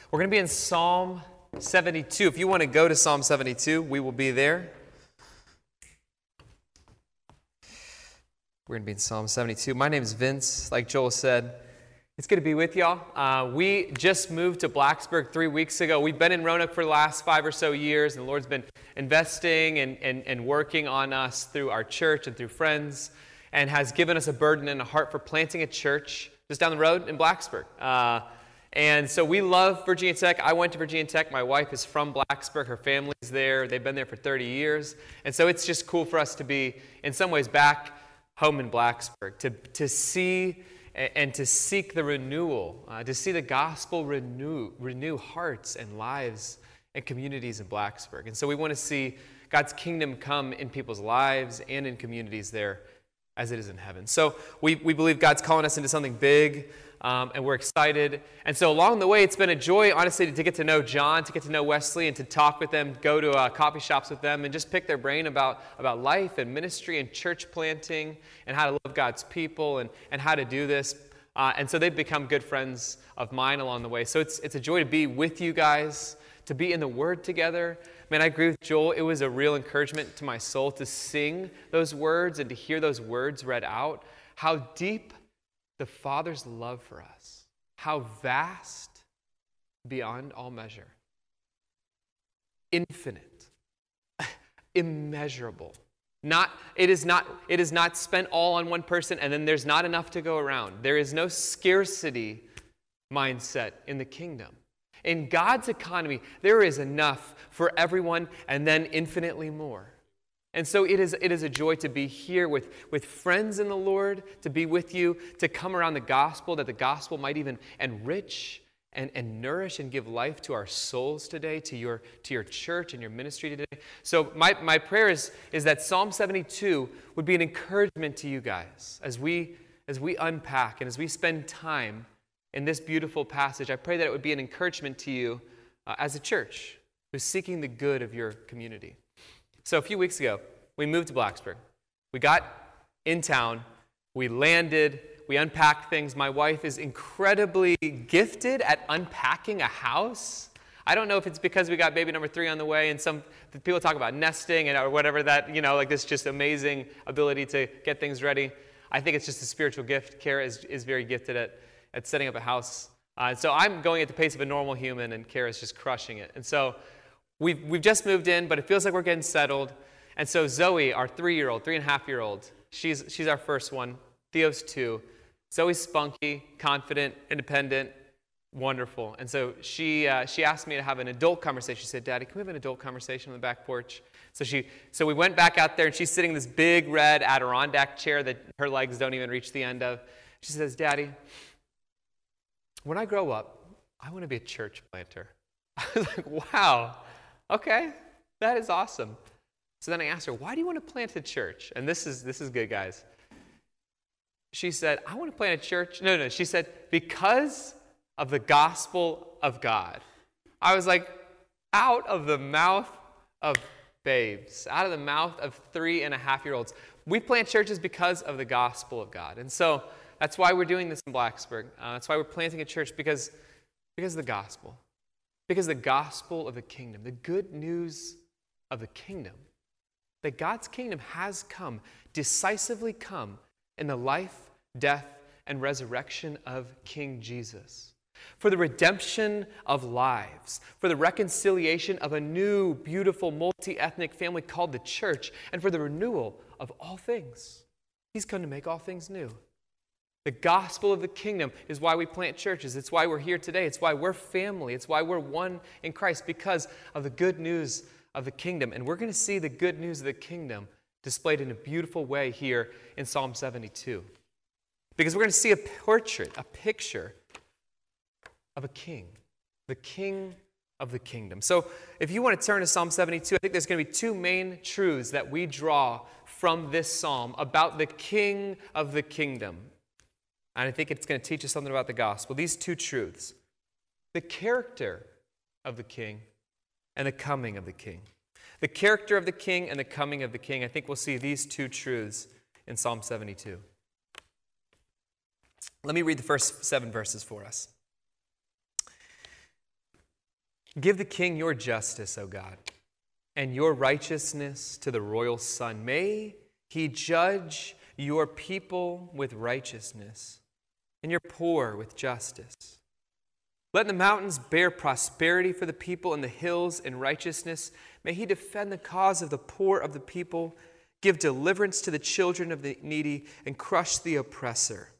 We're going to be in Psalm 72. If you want to go to Psalm 72, we will be there. We're going to be in Psalm 72. My name is Vince. Like Joel said, it's good to be with y'all. We just moved to Blacksburg 3 weeks ago. We've been in Roanoke for the last 5 or so years, and the Lord's been investing and working on us through our church and through friends, and has given us a burden and a heart for planting a church just down the road in Blacksburg. And so we love Virginia Tech. I went to Virginia Tech. My wife is from Blacksburg. Her family's there. They've been there for 30 years. And so it's just cool for us to be, in some ways, back home in Blacksburg, to see and to seek the renewal, to see the gospel renew hearts and lives and communities in Blacksburg. And so we want to see God's kingdom come in people's lives and in communities there as it is in heaven. So we believe God's calling us into something big, and we're excited. And so along the way, it's been a joy, honestly, to get to know John, to get to know Wesley, and to talk with them, go to coffee shops with them, and just pick their brain about life and ministry and church planting and how to love God's people and how to do this. And so they've become good friends of mine along the way. So it's a joy to be with you guys, to be in the Word together. Man, I agree with Joel. It was a real encouragement to my soul to sing those words and to hear those words read out. How deep the Father's love for us. How vast beyond all measure. Infinite. Immeasurable. It is not spent all on one person and then there's not enough to go around. There is no scarcity mindset in the kingdom. In God's economy, there is enough for everyone and then infinitely more. And so it is a joy to be here with friends in the Lord, to be with you, to come around the gospel, that the gospel might even enrich and nourish and give life to our souls today, to your church and your ministry today. So my prayer is that Psalm 72 would be an encouragement to you guys as we unpack and as we spend time in this beautiful passage. I pray that it would be an encouragement to you as a church who's seeking the good of your community. So a few weeks ago, we moved to Blacksburg. We got in town, we landed, we unpacked things. My wife is incredibly gifted at unpacking a house. I don't know if it's because we got baby number 3 on the way, and some people talk about nesting or whatever that, like this just amazing ability to get things ready. I think it's just a spiritual gift. Kara is very gifted at setting up a house. So I'm going at the pace of a normal human, and Kara's just crushing it. And so we've just moved in, but it feels like we're getting settled. And so Zoe, our 3.5-year-old, she's our first one. Theo's 2. Zoe's spunky, confident, independent, wonderful. And so she asked me to have an adult conversation. She said, "Daddy, can we have an adult conversation on the back porch?" So we went back out there, and she's sitting in this big red Adirondack chair that her legs don't even reach the end of. She says, "Daddy, when I grow up, I want to be a church planter." I was like, wow, okay, that is awesome. So then I asked her, "Why do you want to plant a church?" And this is good, guys. She said, "I want to plant a church." No, she said, "Because of the gospel of God." I was like, out of the mouth of babes, out of the mouth of 3.5-year-olds. We plant churches because of the gospel of God. And so that's why we're doing this in Blacksburg. That's why we're planting a church, because of the gospel. Because the gospel of the kingdom, the good news of the kingdom, that God's kingdom has come, decisively come, in the life, death, and resurrection of King Jesus. For the redemption of lives, for the reconciliation of a new, beautiful, multi-ethnic family called the church, and for the renewal of all things. He's come to make all things new. The gospel of the kingdom is why we plant churches. It's why we're here today. It's why we're family. It's why we're one in Christ, because of the good news of the kingdom. And we're going to see the good news of the kingdom displayed in a beautiful way here in Psalm 72. Because we're going to see a portrait, a picture of a king, the king of the kingdom. So if you want to turn to Psalm 72, I think there's going to be 2 main truths that we draw from this psalm about the king of the kingdom. And I think it's going to teach us something about the gospel. These 2 truths: the character of the king and the coming of the king. The character of the king and the coming of the king. I think we'll see these 2 truths in Psalm 72. Let me read the first 7 verses for us. Give the king your justice, O God, and your righteousness to the royal son. May he judge your people with righteousness and your poor with justice. Let the mountains bear prosperity for the people and the hills in righteousness. May he defend the cause of the poor of the people, give deliverance to the children of the needy, and crush the oppressor.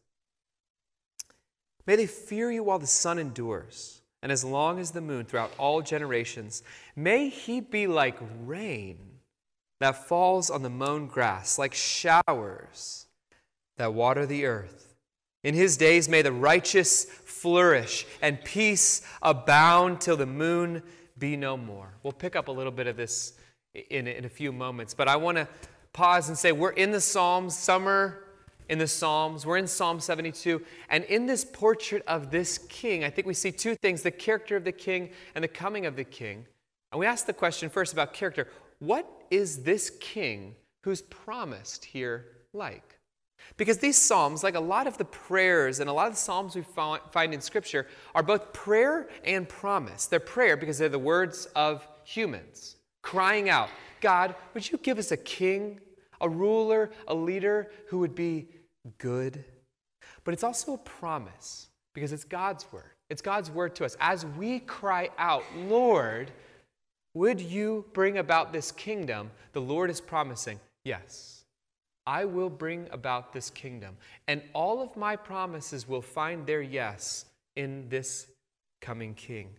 May they fear you while the sun endures, and as long as the moon throughout all generations. May he be like rain that falls on the mown grass, like showers that water the earth. In his days may the righteous flourish and peace abound till the moon be no more. We'll pick up a little bit of this in a few moments, but I want to pause and say we're in the Psalms, summer in the Psalms. We're in Psalm 72, and in this portrait of this king, I think we see two things, the character of the king and the coming of the king. And we ask the question first about character. What is this king who's promised here like? Because these Psalms, like a lot of the prayers and a lot of the Psalms we find in Scripture, are both prayer and promise. They're prayer because they're the words of humans crying out, God, would you give us a king, a ruler, a leader who would be good? But it's also a promise because it's God's word. It's God's word to us. As we cry out, Lord, would you bring about this kingdom? The Lord is promising, yes, I will bring about this kingdom. And all of my promises will find their yes in this coming king.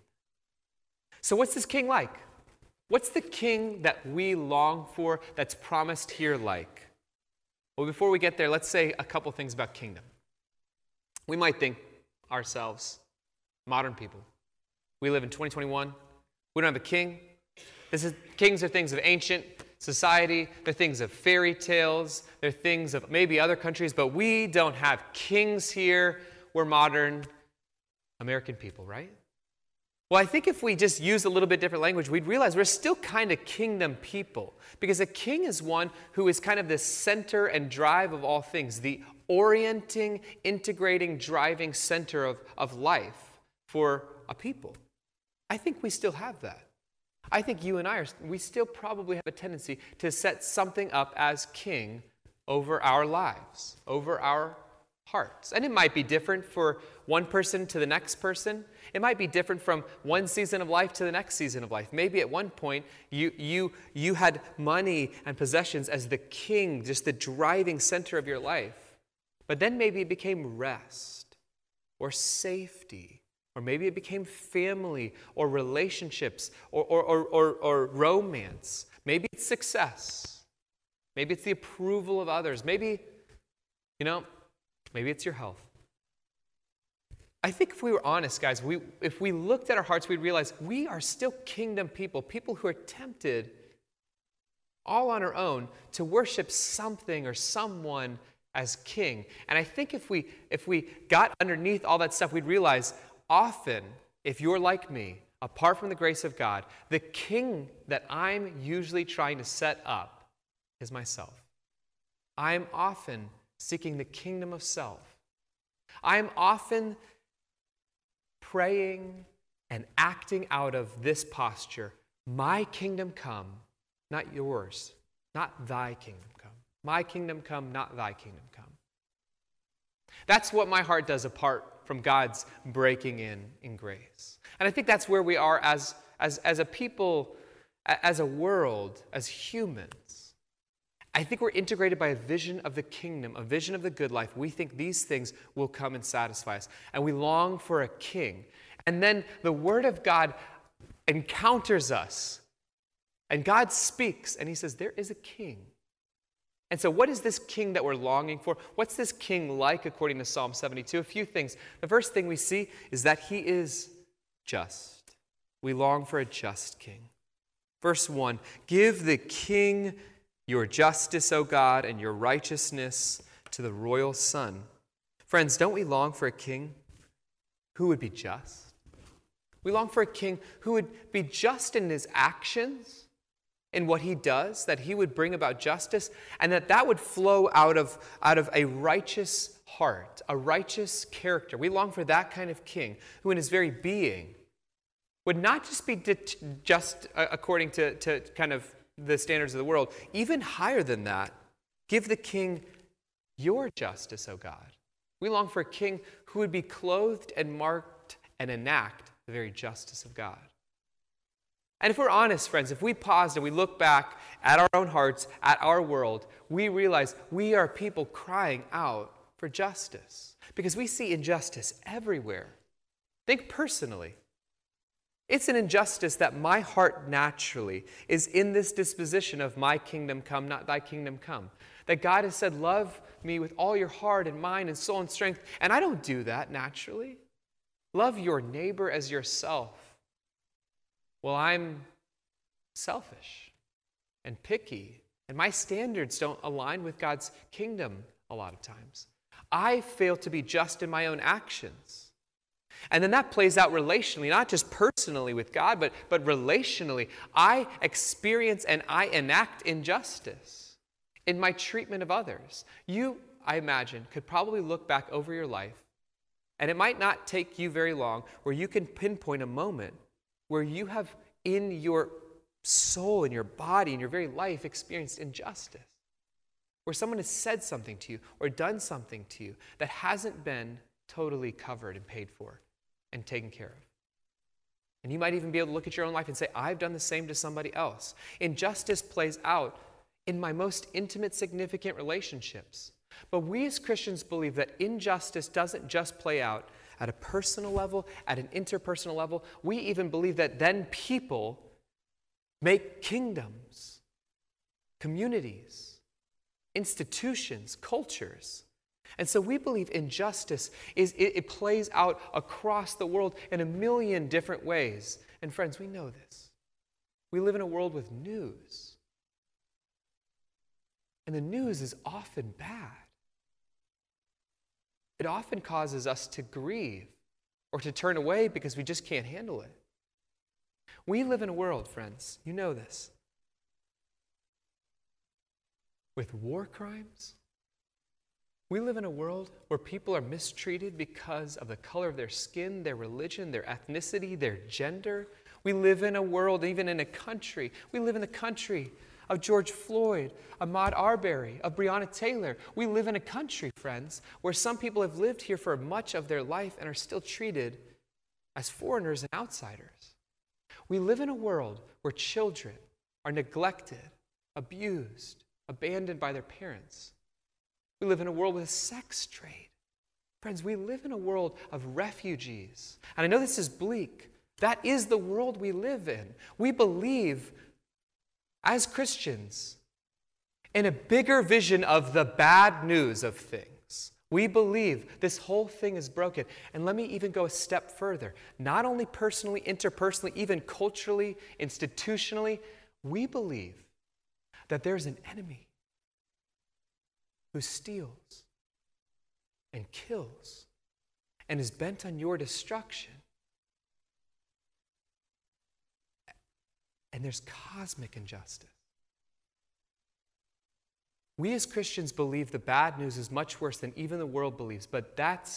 So what's this king like? What's the king that we long for that's promised here like? Well, before we get there, let's say a couple things about kingdom. We might think ourselves, modern people, we live in 2021, we don't have a king. Kings are things of ancient society, they're things of fairy tales, they're things of maybe other countries, but we don't have kings here. We're modern American people, right? Well, I think if we just use a little bit different language, we'd realize we're still kind of kingdom people. Because a king is one who is kind of the center and drive of all things, the orienting, integrating, driving center of life for a people. I think we still have that. I think you and I, we still probably have a tendency to set something up as king over our lives, over our hearts. And it might be different for one person to the next person. It might be different from one season of life to the next season of life. Maybe at one point you had money and possessions as the king, just the driving center of your life. But then maybe it became rest or safety. Or maybe it became family or relationships or romance. Maybe it's success. Maybe it's the approval of others. Maybe it's your health. I think if we were honest, guys, if we looked at our hearts, we'd realize we are still kingdom people, people who are tempted all on our own to worship something or someone as king. And I think if we got underneath all that stuff, we'd realize often, if you're like me, apart from the grace of God, the king that I'm usually trying to set up is myself. I'm often seeking the kingdom of self. I'm often praying and acting out of this posture. My kingdom come, not yours, not thy kingdom come. My kingdom come, not thy kingdom come. That's what my heart does apart from God's breaking in grace. And I think that's where we are as a people, as a world, as humans. I think we're integrated by a vision of the kingdom, a vision of the good life. We think these things will come and satisfy us. And we long for a king. And then the word of God encounters us. And God speaks and he says, there is a king. And so what is this king that we're longing for? What's this king like according to Psalm 72? A few things. The first thing we see is that he is just. We long for a just king. Verse 1, give the king your justice, O God, and your righteousness to the royal son. Friends, don't we long for a king who would be just? We long for a king who would be just in his actions, in what he does, that he would bring about justice, and that would flow out of a righteous heart, a righteous character. We long for that kind of king who in his very being would not just be just according to kind of the standards of the world, even higher than that. Give the king your justice, O God. We long for a king who would be clothed and marked and enact the very justice of God. And if we're honest, friends, if we pause and we look back at our own hearts, at our world, we realize we are people crying out for justice because we see injustice everywhere. Think personally. It's an injustice that my heart naturally is in this disposition of my kingdom come, not thy kingdom come. That God has said, love me with all your heart and mind and soul and strength. And I don't do that naturally. Love your neighbor as yourself. Well, I'm selfish and picky, and my standards don't align with God's kingdom a lot of times. I fail to be just in my own actions. And then that plays out relationally, not just personally with God, but relationally. I experience and I enact injustice in my treatment of others. You, I imagine, could probably look back over your life, and it might not take you very long, where you can pinpoint a moment where you have in your soul, in your body, in your very life experienced injustice. Where someone has said something to you or done something to you that hasn't been totally covered and paid for and taken care of. And you might even be able to look at your own life and say, I've done the same to somebody else. Injustice plays out in my most intimate, significant relationships. But we as Christians believe that injustice doesn't just play out at a personal level, at an interpersonal level. We even believe that then people make kingdoms, communities, institutions, cultures. And so we believe injustice it plays out across the world in a million different ways. And friends, we know this. We live in a world with news. And the news is often bad. It often causes us to grieve or to turn away because we just can't handle it. We live in a world, friends, you know this, with war crimes. We live in a world where people are mistreated because of the color of their skin, their religion, their ethnicity, their gender. We live in a world, even in a country. We live in the country of George Floyd, Ahmaud Arbery, of Breonna Taylor. We live in a country, friends, where some people have lived here for much of their life and are still treated as foreigners and outsiders. We live in a world where children are neglected, abused, abandoned by their parents. We live in a world with a sex trade. Friends, we live in a world of refugees. And I know this is bleak. That is the world we live in. We believe, as Christians, in a bigger vision of the bad news of things. We believe this whole thing is broken. And let me even go a step further. Not only personally, interpersonally, even culturally, institutionally, we believe that there's an enemy who steals and kills and is bent on your destruction. And there's cosmic injustice. We as Christians believe the bad news is much worse than even the world believes, but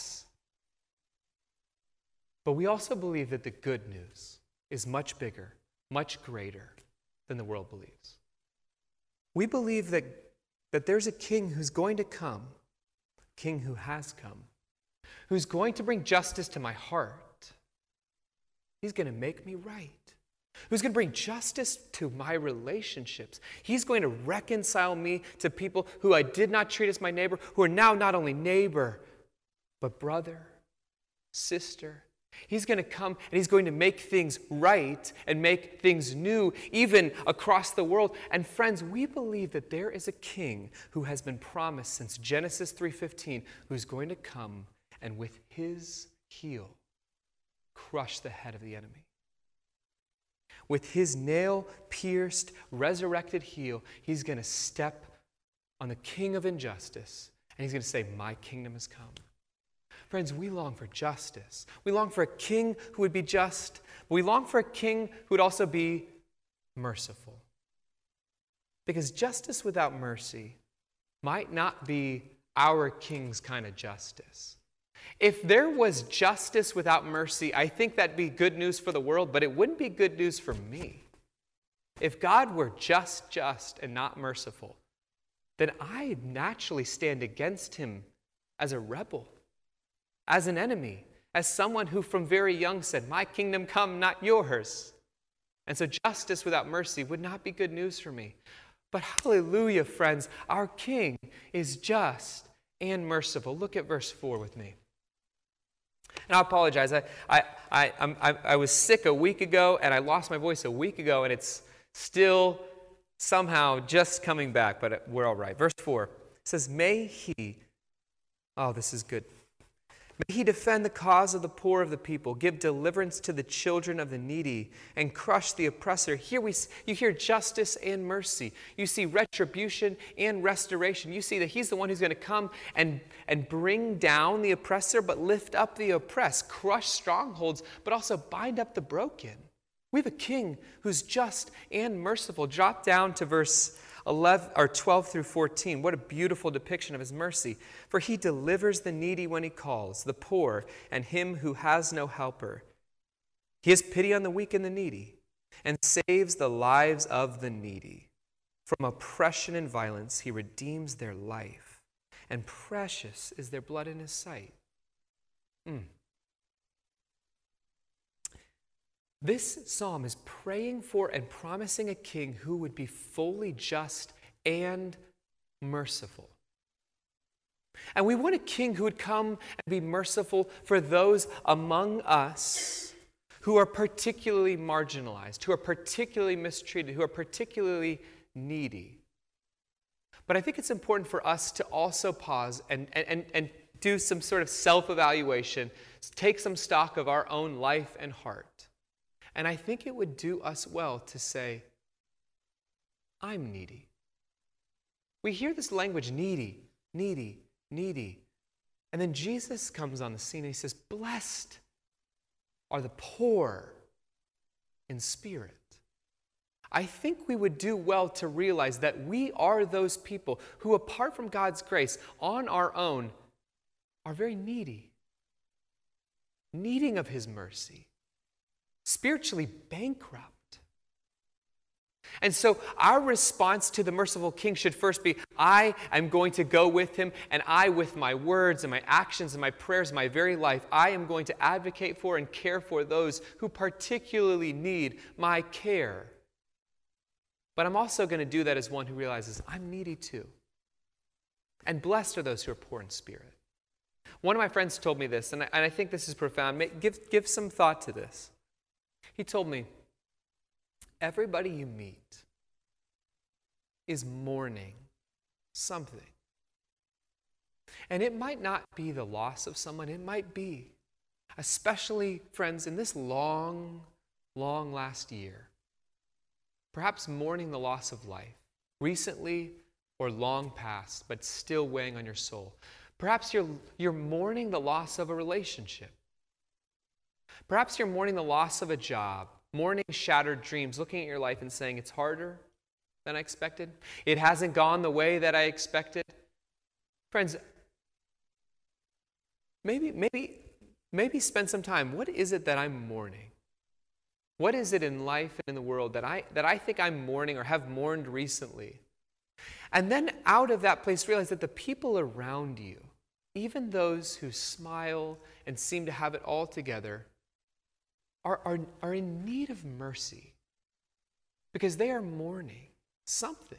we also believe that the good news is much bigger, much greater than the world believes. We believe that there's a king who's going to come, a king who has come, who's going to bring justice to my heart. He's going to make me right. Who's going to bring justice to my relationships. He's going to reconcile me to people who I did not treat as my neighbor, who are now not only neighbor, but brother, sister. He's going to come and he's going to make things right and make things new, even across the world. And friends, we believe that there is a king who has been promised since Genesis 3:15, who's going to come and with his heel crush the head of the enemy. With his nail-pierced, resurrected heel, he's going to step on the king of injustice, and he's going to say, my kingdom has come. Friends, we long for justice. We long for a king who would be just. But we long for a king who would also be merciful. Because justice without mercy might not be our king's kind of justice. If there was justice without mercy, I think that'd be good news for the world, but it wouldn't be good news for me. If God were just and not merciful, then I naturally stand against him as a rebel, as an enemy, as someone who from very young said, "My kingdom come, not yours." And so justice without mercy would not be good news for me. But hallelujah, friends, our King is just and merciful. Look at verse 4 with me. And I apologize. I was sick a week ago, and I lost my voice a week ago, and it's still somehow just coming back, but we're all right. Verse 4 says, may he, oh, this is good. May he defend the cause of the poor of the people, give deliverance to the children of the needy, and crush the oppressor. Here you hear justice and mercy. You see retribution and restoration. You see that he's the one who's going to come and bring down the oppressor, but lift up the oppressed, crush strongholds, but also bind up the broken. We have a king who's just and merciful. Drop down to verse 11 or 12 through 14. What a beautiful depiction of his mercy. For he delivers the needy when he calls, the poor and him who has no helper. He has pity on the weak and the needy, and saves the lives of the needy. From oppression and violence he redeems their life, and precious is their blood in his sight. This psalm is praying for and promising a king who would be fully just and merciful. And we want a king who would come and be merciful for those among us who are particularly marginalized, who are particularly mistreated, who are particularly needy. But I think it's important for us to also pause and do some sort of self-evaluation, take some stock of our own life and heart. And I think it would do us well to say, I'm needy. We hear this language, needy, needy, needy. And then Jesus comes on the scene and he says, blessed are the poor in spirit. I think we would do well to realize that we are those people who, apart from God's grace, on our own, are very needy, needing of his mercy, spiritually bankrupt. And so our response to the merciful king should first be, I am going to go with him, and I, with my words and my actions and my prayers, my very life, I am going to advocate for and care for those who particularly need my care. But I'm also going to do that as one who realizes I'm needy too. And blessed are those who are poor in spirit. One of my friends told me this, and I think this is profound. Give some thought to this. He told me, everybody you meet is mourning something. And it might not be the loss of someone. It might be, especially, friends, in this long, long last year, perhaps mourning the loss of life, recently or long past, but still weighing on your soul. Perhaps you're mourning the loss of a relationship. Perhaps you're mourning the loss of a job, mourning shattered dreams, looking at your life and saying, it's harder than I expected. It hasn't gone the way that I expected. Friends, maybe spend some time. What is it that I'm mourning? What is it in life and in the world that I think I'm mourning or have mourned recently? And then out of that place, realize that the people around you, even those who smile and seem to have it all together, are in need of mercy because they are mourning something.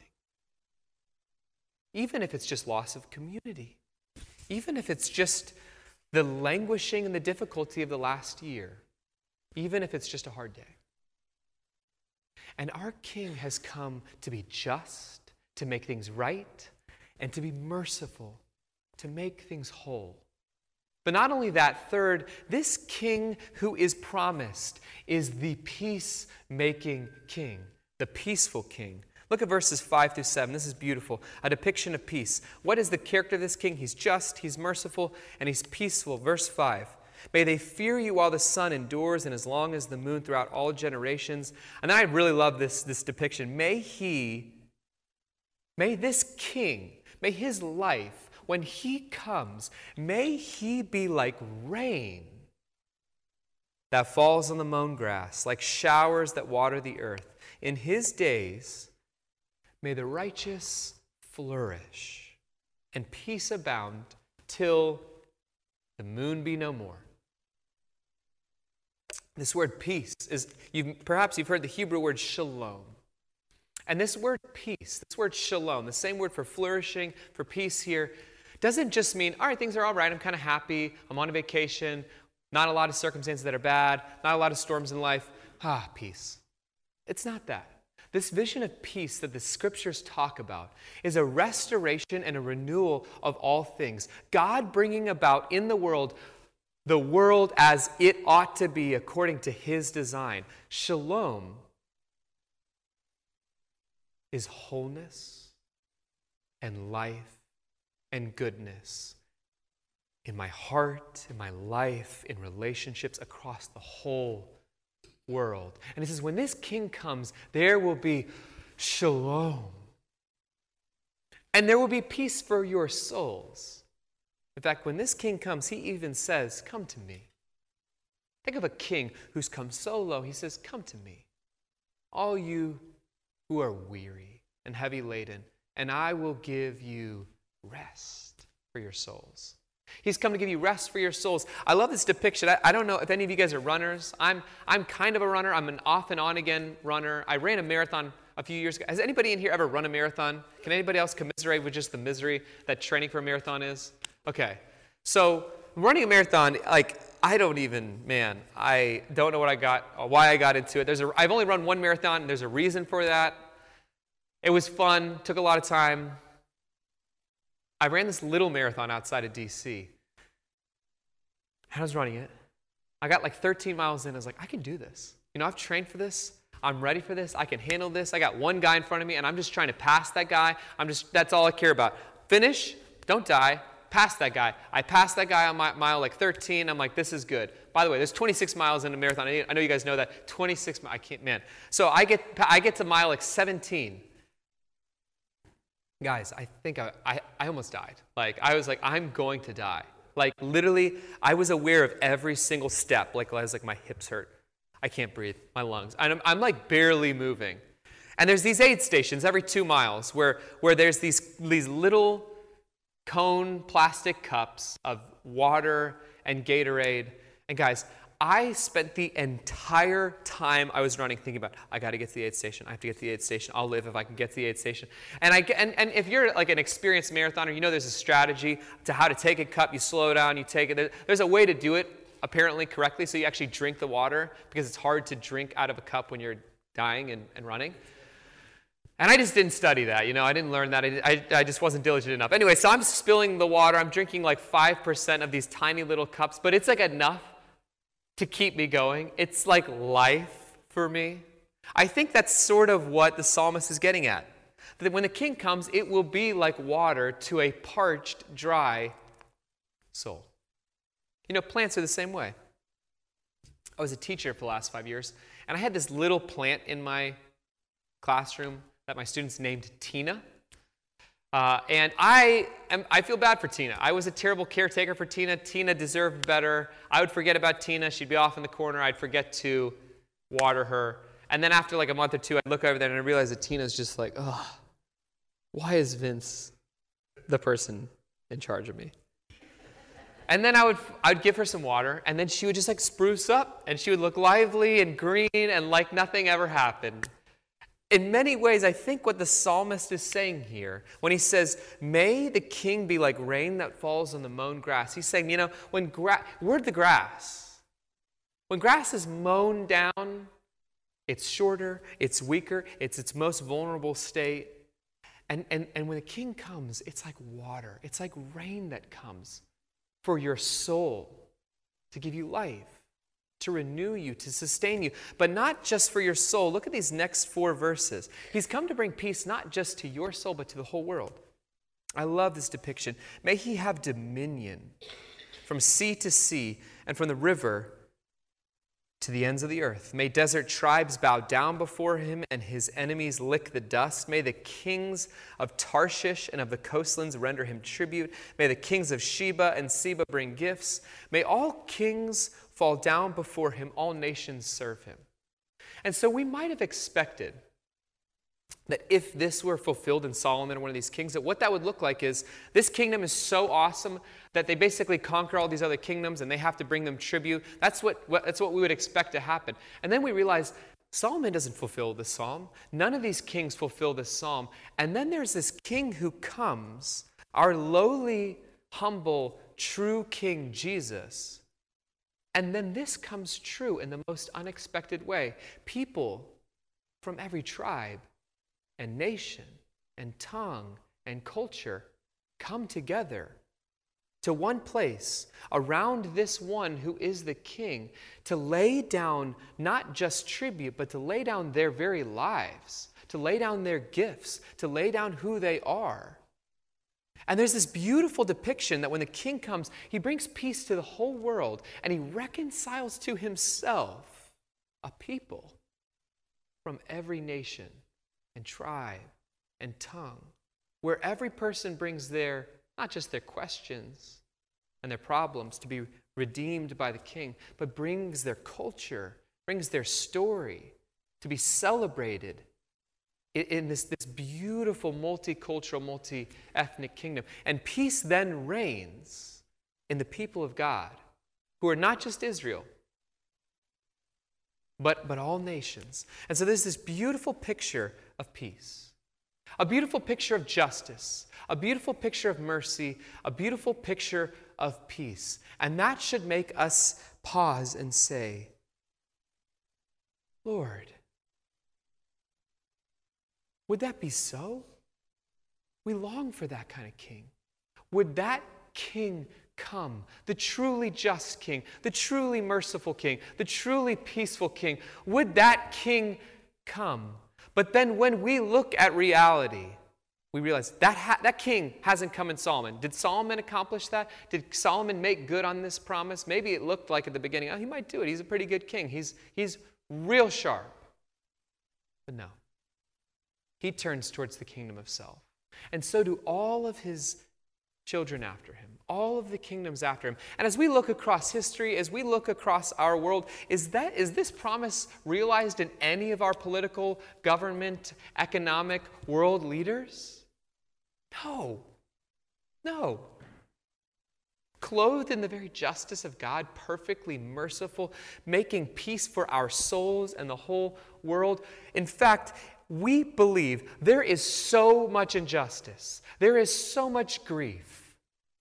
Even if it's just loss of community, even if it's just the languishing and the difficulty of the last year, even if it's just a hard day. And our King has come to be just, to make things right, and to be merciful, to make things whole. But not only that, third, this king who is promised is the peacemaking king, the peaceful king. Look at verses 5 through 7. This is beautiful. A depiction of peace. What is the character of this king? He's just, he's merciful, and he's peaceful. Verse 5. May they fear you while the sun endures and as long as the moon throughout all generations. And I really love this depiction. May this king, may his life, when he comes, may he be like rain that falls on the mown grass, like showers that water the earth. In his days, may the righteous flourish and peace abound till the moon be no more. This word peace is, perhaps you've heard the Hebrew word shalom. And this word peace, this word shalom, the same word for flourishing, for peace here, doesn't just mean, all right, things are all right, I'm kind of happy, I'm on a vacation, not a lot of circumstances that are bad, not a lot of storms in life, peace. It's not that. This vision of peace that the scriptures talk about is a restoration and a renewal of all things. God bringing about in the world as it ought to be according to his design. Shalom is wholeness and life and goodness in my heart, in my life, in relationships across the whole world. And it says, when this king comes, there will be shalom. And there will be peace for your souls. In fact, when this king comes, he even says, come to me. Think of a king who's come so low. He says, come to me, all you who are weary and heavy laden, and I will give you rest for your souls. He's come to give you rest for your souls. I love this depiction. I don't know if any of you guys are runners. I'm kind of a runner. I'm an off and on again runner. I ran a marathon a few years ago. Has anybody in here ever run a marathon? Can anybody else commiserate with just the misery that training for a marathon is? Okay. So running a marathon, I don't know why I got into it. I've only run one marathon, and there's a reason for that. It was fun, took a lot of time. I ran this little marathon outside of D.C. And I was running it. I got 13 miles in. I was like, I can do this. I've trained for this. I'm ready for this. I can handle this. I got one guy in front of me, and I'm just trying to pass that guy. That's all I care about. Finish, don't die, pass that guy. I passed that guy on mile 13. I'm like, this is good. By the way, there's 26 miles in a marathon. I know you guys know that. 26 miles. So I get to mile 17. Guys, I think I almost died. I was like, I'm going to die. Literally, I was aware of every single step. I was like, my hips hurt. I can't breathe. My lungs. I'm barely moving. And there's these aid stations every 2 miles where there's these little cone plastic cups of water and Gatorade. And guys, I spent the entire time I was running thinking about, I got to get to the aid station. I have to get to the aid station. I'll live if I can get to the aid station. And if you're an experienced marathoner, there's a strategy to how to take a cup. You slow down, you take it. There's a way to do it apparently correctly, so you actually drink the water, because it's hard to drink out of a cup when you're dying and running. And I just didn't study that, I didn't learn that. I just wasn't diligent enough. Anyway, so I'm spilling the water. I'm drinking 5% of these tiny little cups, but it's enough to keep me going. It's like life for me. I think that's sort of what the psalmist is getting at. That when the king comes, it will be like water to a parched, dry soul. Plants are the same way. I was a teacher for the last 5 years, and I had this little plant in my classroom that my students named Tina. And I feel bad for Tina. I was a terrible caretaker for Tina. Tina deserved better. I would forget about Tina. She'd be off in the corner. I'd forget to water her. And then after a month or two, I'd look over there and I'd realize that Tina's just why is Vince the person in charge of me? And then I'd give her some water, and then she would just spruce up, and she would look lively and green and like nothing ever happened. In many ways, I think what the psalmist is saying here, when he says, may the king be like rain that falls on the mown grass, he's saying, we're the grass. When grass is mown down, it's shorter, it's weaker, it's its most vulnerable state. And when the king comes, it's like water. It's like rain that comes for your soul, to give you life, to renew you, to sustain you, but not just for your soul. Look at these next 4 verses. He's come to bring peace not just to your soul, but to the whole world. I love this depiction. May he have dominion from sea to sea and from the river to the ends of the earth. May desert tribes bow down before him and his enemies lick the dust. May the kings of Tarshish and of the coastlands render him tribute. May the kings of Sheba and Seba bring gifts. May all kings fall down before him, all nations serve him. And so we might have expected that if this were fulfilled in Solomon or one of these kings, that what that would look like is this kingdom is so awesome that they basically conquer all these other kingdoms and they have to bring them tribute. That's what we would expect to happen. And then we realize Solomon doesn't fulfill this psalm. None of these kings fulfill this psalm. And then there's this king who comes, our lowly, humble, true King Jesus. And then this comes true in the most unexpected way. People from every tribe and nation and tongue and culture come together to one place around this one who is the king to lay down not just tribute, but to lay down their very lives, to lay down their gifts, to lay down who they are. And there's this beautiful depiction that when the king comes, he brings peace to the whole world and he reconciles to himself a people from every nation and tribe and tongue, where every person brings their, not just their questions and their problems to be redeemed by the king, but brings their culture, brings their story to be celebrated in this beautiful multicultural, multi-ethnic kingdom. And peace then reigns in the people of God, who are not just Israel, but all nations. And so there's this beautiful picture of peace, a beautiful picture of justice, a beautiful picture of mercy, a beautiful picture of peace. And that should make us pause and say, Lord, would that be so? We long for that kind of king. Would that king come, the truly just king, the truly merciful king, the truly peaceful king? Would that king come? But then when we look at reality, we realize that king hasn't come in Solomon. Did Solomon accomplish that? Did Solomon make good on this promise? Maybe it looked like at the beginning, oh, he might do it. He's a pretty good king. He's real sharp. But no. He turns towards the kingdom of self. And so do all of his children after him, all of the kingdoms after him. And as we look across history, as we look across our world, is this promise realized in any of our political, government, economic, world leaders? No. No. Clothed in the very justice of God, perfectly merciful, making peace for our souls and the whole world. In fact, we believe there is so much injustice, there is so much grief.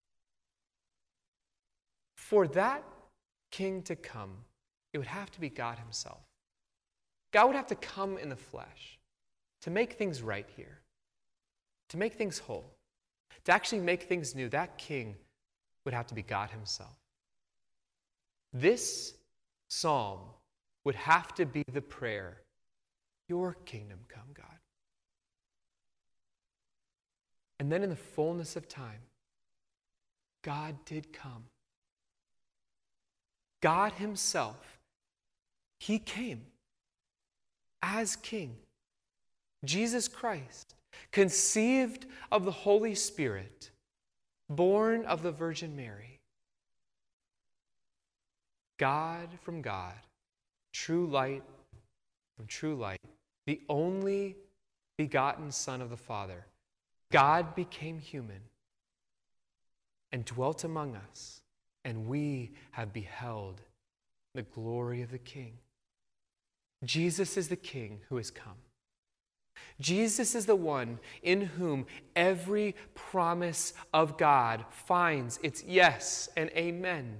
For that king to come, it would have to be God himself. God would have to come in the flesh to make things right here, to make things whole, to actually make things new. That king would have to be God himself. This psalm would have to be the prayer, your kingdom come, God. And then in the fullness of time, God did come. God himself, he came as king. Jesus Christ, conceived of the Holy Spirit, born of the Virgin Mary. God from God, true light from true light, the only begotten Son of the Father. God became human and dwelt among us, and we have beheld the glory of the King. Jesus is the King who has come. Jesus is the one in whom every promise of God finds its yes and amen.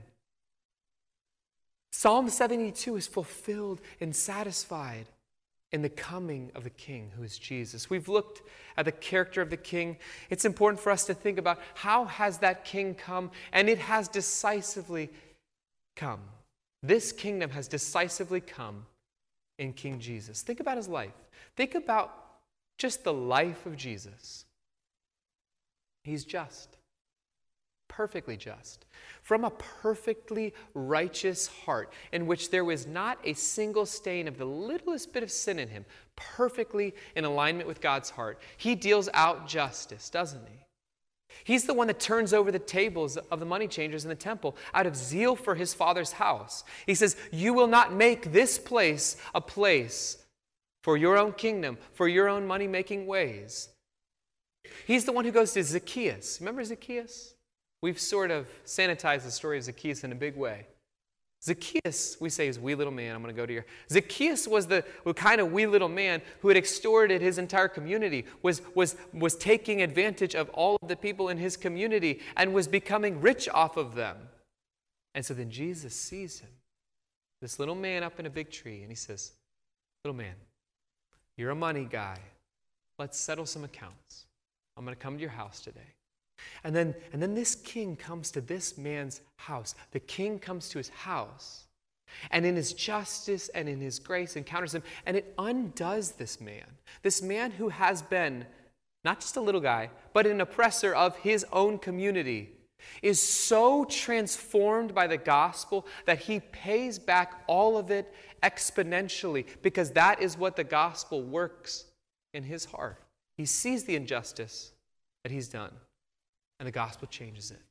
Psalm 72 is fulfilled and satisfied in the coming of the King, who is Jesus. We've looked at the character of the King. It's important for us to think about how has that King come, and it has decisively come. This kingdom has decisively come in King Jesus. Think about his life. Think about just the life of Jesus. He's just, perfectly just, from a perfectly righteous heart, in which there was not a single stain of the littlest bit of sin in him, perfectly in alignment with God's heart. He deals out justice, doesn't he? He's the one that turns over the tables of the money changers in the temple out of zeal for his Father's house. He says, you will not make this place a place for your own kingdom, for your own money-making ways. He's the one who goes to Zacchaeus. Remember Zacchaeus? We've sort of sanitized the story of Zacchaeus in a big way. Zacchaeus, we say, is wee little man. I'm going to go to your... Zacchaeus was the kind of wee little man who had extorted his entire community, was taking advantage of all of the people in his community and was becoming rich off of them. And so then Jesus sees him, this little man up in a big tree, and he says, little man, you're a money guy. Let's settle some accounts. I'm going to come to your house today. And then this king comes to this man's house. The king comes to his house, and in his justice and in his grace encounters him, and it undoes this man who has been not just a little guy, but an oppressor of his own community, is so transformed by the gospel that he pays back all of it exponentially, because that is what the gospel works in his heart. He sees the injustice that he's done, and the gospel changes it.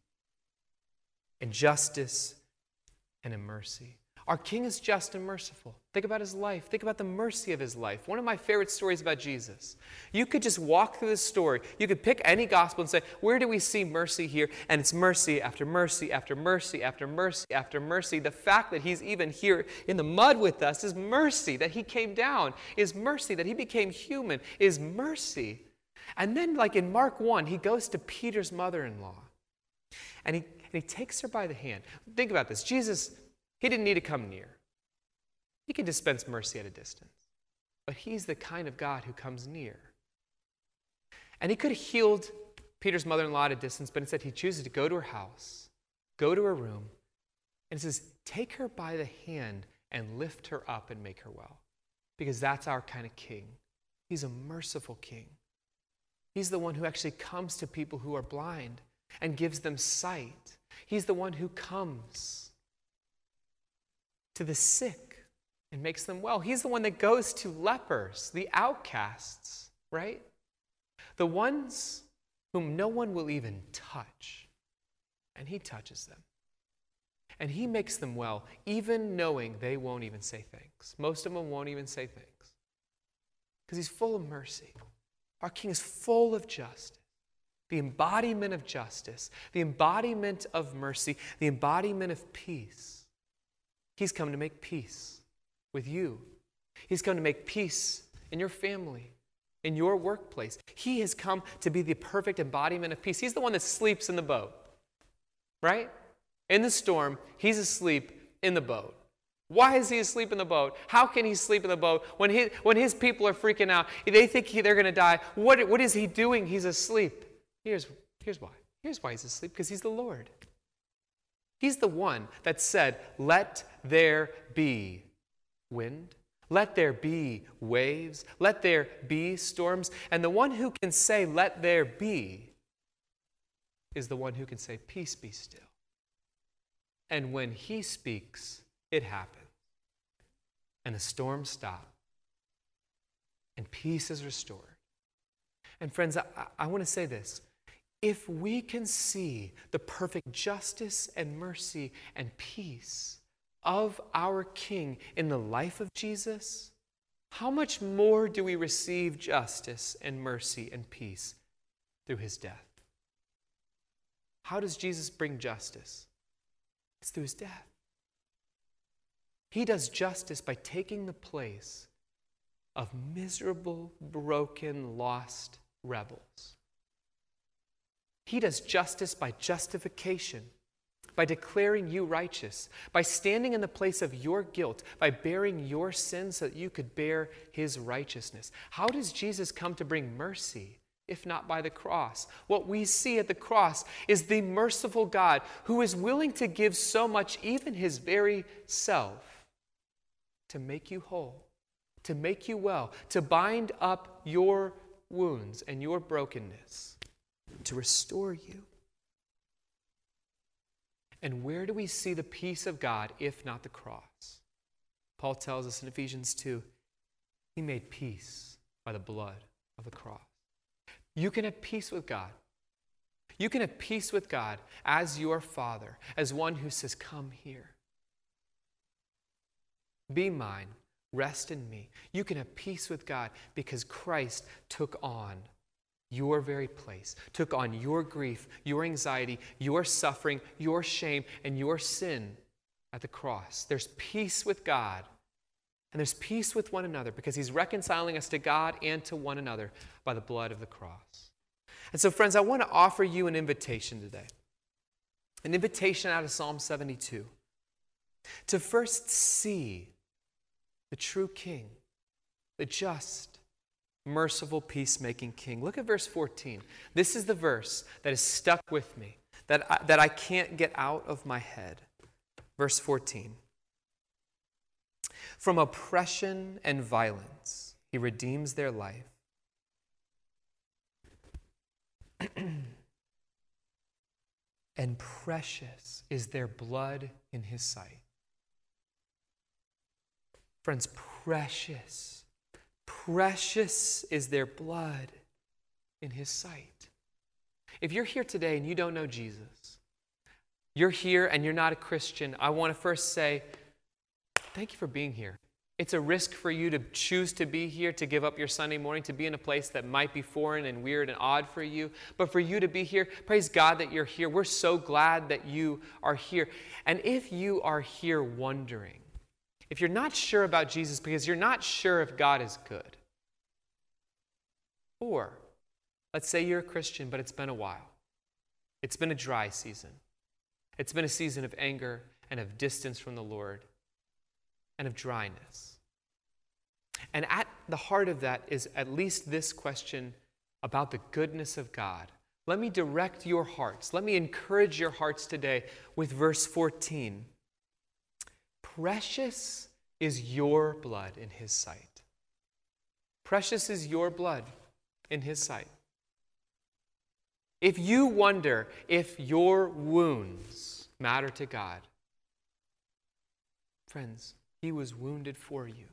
In justice and in mercy. Our King is just and merciful. Think about his life. Think about the mercy of his life. One of my favorite stories about Jesus. You could just walk through this story. You could pick any gospel and say, where do we see mercy here? And it's mercy after mercy after mercy after mercy after mercy. The fact that he's even here in the mud with us is mercy. That he came down is mercy. That he became human is mercy. And then, like in Mark 1, he goes to Peter's mother-in-law. And he takes her by the hand. Think about this. Jesus, he didn't need to come near. He can dispense mercy at a distance. But he's the kind of God who comes near. And he could have healed Peter's mother-in-law at a distance, but instead he chooses to go to her house, go to her room, and says, take her by the hand and lift her up and make her well. Because that's our kind of king. He's a merciful king. He's the one who actually comes to people who are blind and gives them sight. He's the one who comes to the sick and makes them well. He's the one that goes to lepers, the outcasts, right? The ones whom no one will even touch. And he touches them. And he makes them well, even knowing they won't even say thanks. Most of them won't even say thanks. Because he's full of mercy. Our King is full of justice, the embodiment of justice, the embodiment of mercy, the embodiment of peace. He's come to make peace with you. He's come to make peace in your family, in your workplace. He has come to be the perfect embodiment of peace. He's the one that sleeps in the boat, right? In the storm, he's asleep in the boat. Why is he asleep in the boat? How can he sleep in the boat when his people are freaking out? They think they're going to die. What is he doing? He's asleep. Here's why. Here's why he's asleep, because he's the Lord. He's the one that said, let there be wind. Let there be waves. Let there be storms. And the one who can say, let there be, is the one who can say, peace be still. And when he speaks, it happens. And the storm stops. And peace is restored. And friends, I want to say this. If we can see the perfect justice and mercy and peace of our King in the life of Jesus, how much more do we receive justice and mercy and peace through his death? How does Jesus bring justice? It's through his death. He does justice by taking the place of miserable, broken, lost rebels. He does justice by justification, by declaring you righteous, by standing in the place of your guilt, by bearing your sins so that you could bear his righteousness. How does Jesus come to bring mercy, if not by the cross? What we see at the cross is the merciful God who is willing to give so much, even his very self, to make you whole, to make you well, to bind up your wounds. wounds and your brokenness to restore you. And where do we see the peace of God if not the cross? Paul tells us in Ephesians 2, he made peace by the blood of the cross. You can have peace with God. You can have peace with God as your Father, as one who says, come here. Be mine. Rest in me. You can have peace with God because Christ took on your very place, took on your grief, your anxiety, your suffering, your shame, and your sin at the cross. There's peace with God, and there's peace with one another because he's reconciling us to God and to one another by the blood of the cross. And so, friends, I want to offer you an invitation today, an invitation out of Psalm 72, to first see the true King, the just, merciful, peacemaking King. Look at verse 14. This is the verse that is stuck with me, that I can't get out of my head. Verse 14. From oppression and violence, he redeems their life. And precious is their blood in his sight. Friends, precious is their blood in his sight. If you're here today and you don't know Jesus, you're here and you're not a Christian, I want to first say, thank you for being here. It's a risk for you to choose to be here, to give up your Sunday morning, to be in a place that might be foreign and weird and odd for you. But for you to be here, praise God that you're here. We're so glad that you are here. And if you are here wondering, if you're not sure about Jesus because you're not sure if God is good, or let's say you're a Christian, but it's been a while. It's been a dry season. It's been a season of anger and of distance from the Lord and of dryness. And at the heart of that is at least this question about the goodness of God. Let me direct your hearts. Let me encourage your hearts today with verse 14. Precious is your blood in his sight. Precious is your blood in his sight. If you wonder if your wounds matter to God, friends, he was wounded for you.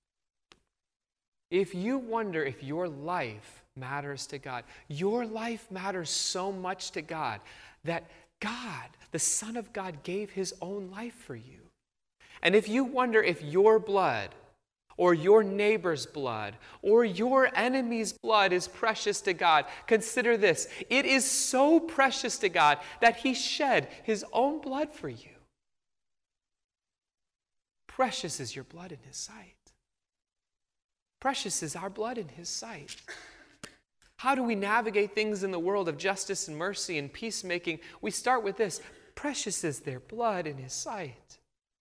If you wonder if your life matters to God, your life matters so much to God that God, the Son of God, gave his own life for you. And if you wonder if your blood or your neighbor's blood or your enemy's blood is precious to God, consider this. It is so precious to God that he shed his own blood for you. Precious is your blood in his sight. Precious is our blood in his sight. How do we navigate things in the world of justice and mercy and peacemaking? We start with this. Precious is their blood in his sight.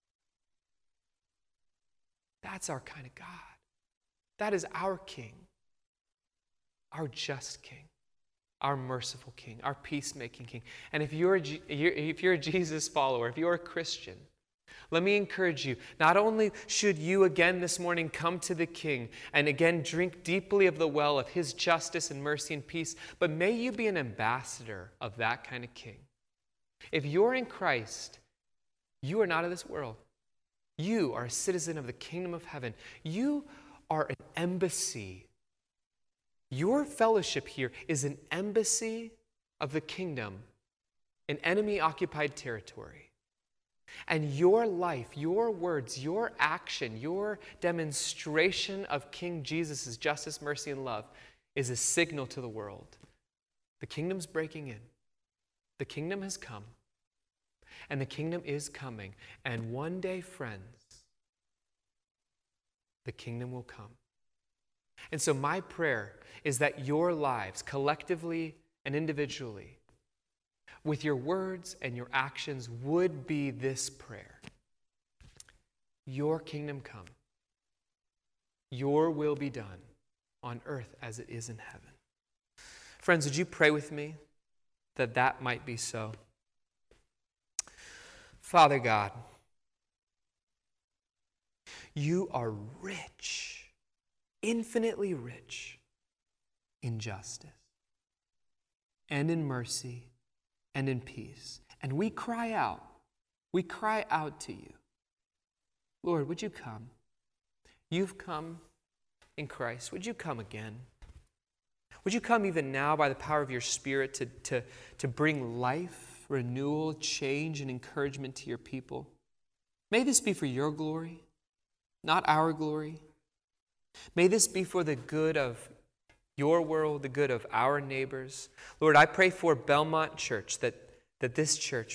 That's our kind of God. That is our King, our just King, our merciful King, our peacemaking King. And if you're a Jesus follower, if you're a Christian, let me encourage you, not only should you again this morning come to the King and again drink deeply of the well of his justice and mercy and peace, but may you be an ambassador of that kind of King. If you're in Christ, you are not of this world. You are a citizen of the kingdom of heaven. You are an embassy. Your fellowship here is an embassy of the kingdom in enemy-occupied territory. And your life, your words, your action, your demonstration of King Jesus' justice, mercy, and love is a signal to the world. The kingdom's breaking in. The kingdom has come. And the kingdom is coming. And one day, friends, the kingdom will come. And so my prayer is that your lives, collectively and individually, with your words and your actions, would be this prayer. Your kingdom come. Your will be done on earth as it is in heaven. Friends, would you pray with me that that might be so? Father God, you are rich, infinitely rich in justice and in mercy and in peace. And we cry out We cry out to you. Lord, would you come? You've come in Christ. Would you come again? Would you come even now by the power of your Spirit to bring life, renewal, change, and encouragement to your people? May this be for your glory, not our glory. May this be for the good of your world, the good of our neighbors. Lord, I pray for Belmont Church that this church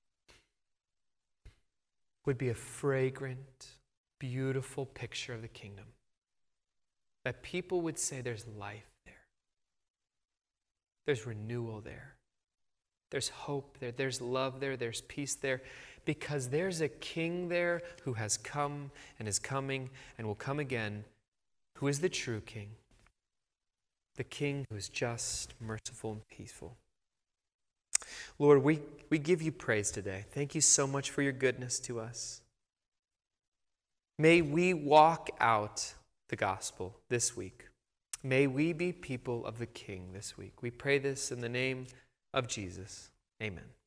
would be a fragrant, beautiful picture of the kingdom. That people would say there's life there. There's renewal there. There's hope there. There's love there. There's peace there. Because there's a king there who has come and is coming and will come again, who is the true king. The king who is just, merciful, and peaceful. Lord, we give you praise today. Thank you so much for your goodness to us. May we walk out the gospel this week. May we be people of the King this week. We pray this in the name of Jesus. Amen.